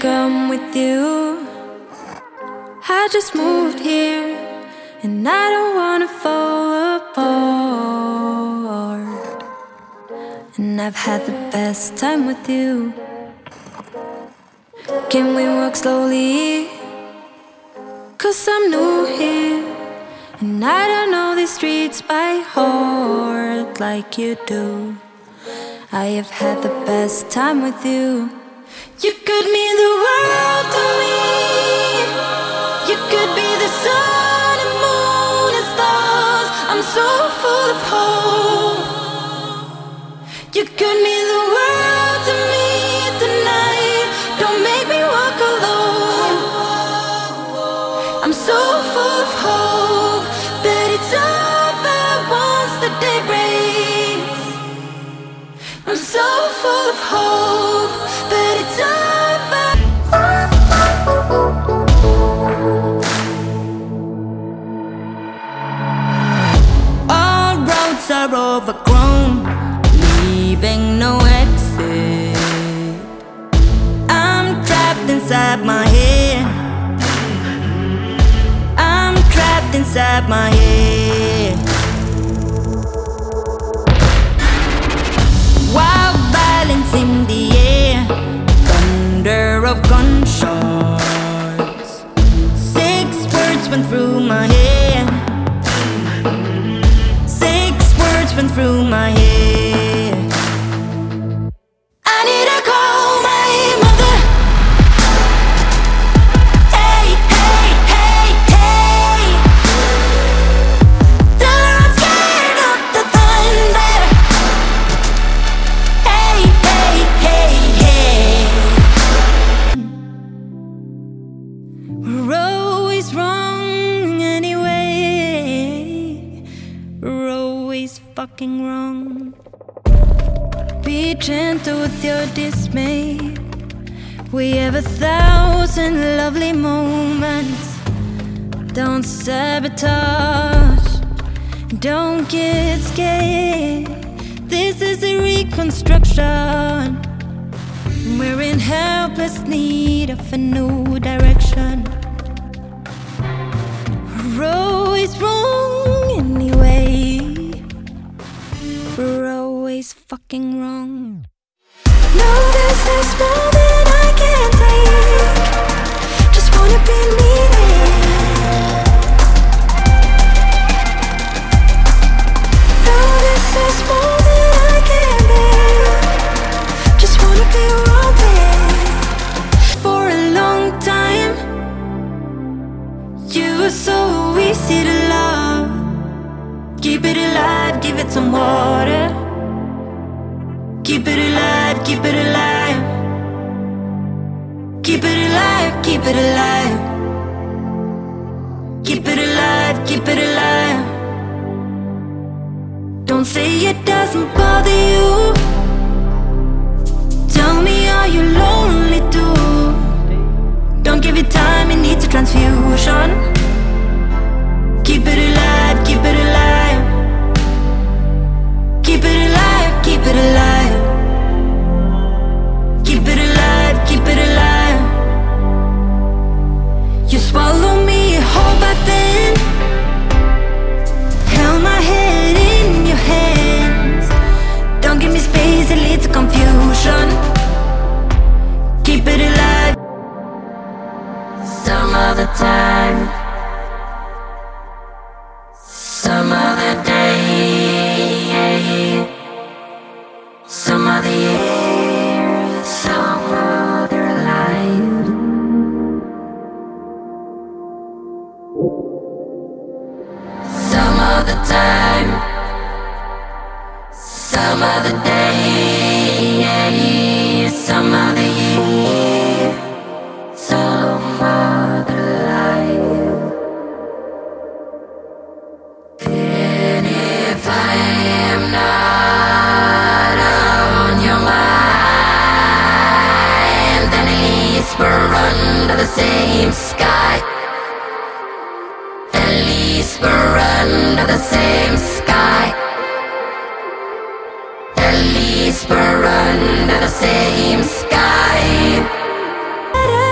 come with you. I just moved here and I don't wanna fall apart. And I've had the best time with you. Can we walk slowly? 'Cause I'm new here and I don't know these streets by heart like you do. I have had the best time with you. You could mean the world to me. You could be the sun and moon and stars. I'm so full of hope. You could mean the world to me tonight. Don't make me walk alone. I'm so full of hope, but it's over once the day breaks. I'm so full of hope, but it's over. All roads are overgrown, leaving no exit. I'm trapped inside my head. I'm trapped inside my head. Wild violence in the air, thunder of gunshots. 6 words went through my head. 6 words went through my head. I need to call my mother. Hey, hey, hey, hey. Tell her I'm scared of the thunder. Hey, hey, hey, hey. We're always wrong anyway. We're always fucking wrong. Be gentle with your dismay. We have 1,000 lovely moments. Don't sabotage. Don't get scared. This is a reconstruction. We're in helpless need of a new direction. We're always wrong anyway. We're always fucking wrong. No, this is more than I can take. Just wanna be needed. No, this is more than I can bear. Just wanna be wanted. For a long time, you were so easy to love. Keep it alive, give it some water. Keep it alive, keep it alive. Keep it alive, keep it alive. Keep it alive, keep it alive. Don't say it doesn't bother you. Tell me, are you lonely too? Don't give it time, it needs a transfusion. Keep it alive, keep it alive. Keep it alive, keep it alive. Keep it alive, keep it alive. You swallow me whole back then. Held my head in your hands. Don't give me space, it leads to confusion. Keep it alive. Some other time, some other day, some other year, some other life. Some other time, some other day, some other year, some other life. And if I am not on your mind, then at least we're under the same sky. At least we're under the same sky. At least we're under the same sky.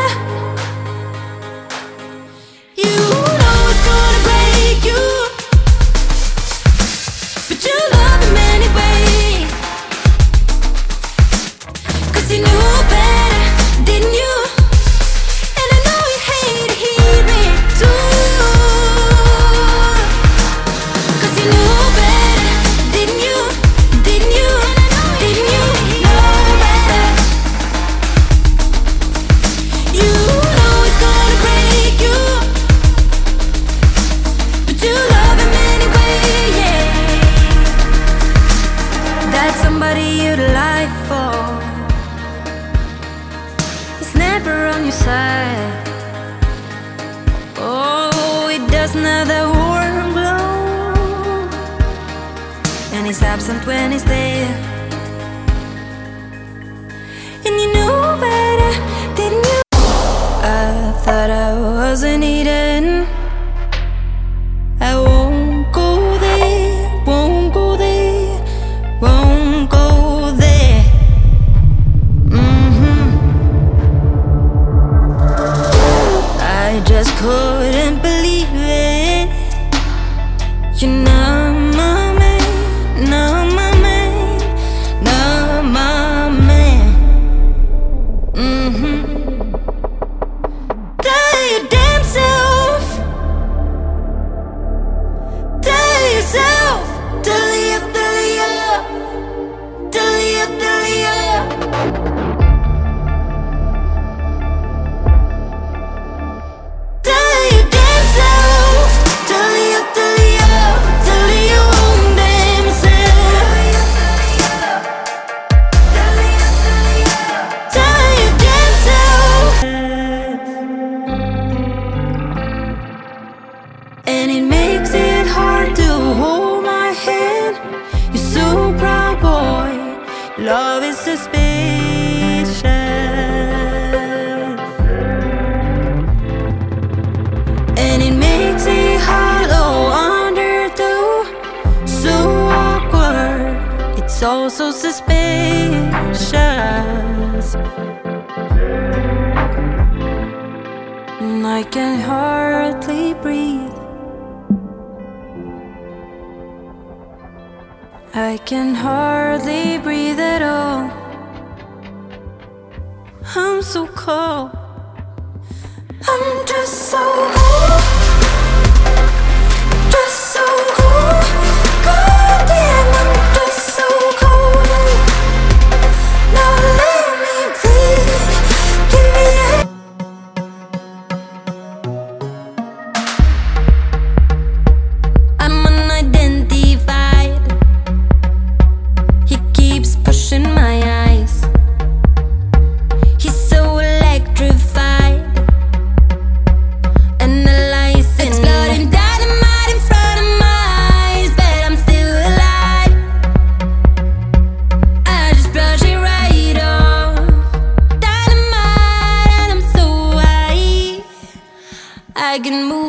never on your side. Oh, he doesn't have that warm glow, and he's absent when he's there. And you know better, didn't you? I thought I wasn't needing. I won't go there, won't go there, won't go there. I just couldn't believe it. You're not my man, not my man, not my man. Tell your damn self, tell yourself, tell you, tell you, tell you, tell you. And it makes it hard to hold my hand. You're so proud, boy. Love is suspicious. And it makes it hollow under too. So awkward. It's also suspicious. And I can hardly breathe. I can hardly breathe at all. I'm so cold. I'm just so cold. Just so cold. God damn, I'm just so cold. Now let me breathe. Give me a I'm unidentified. He keeps pushing my eyes. He's so electrified, analyzing. Exploding dynamite in front of my eyes, but I'm still alive. I just brush it right off. Dynamite, and I'm so high. I can move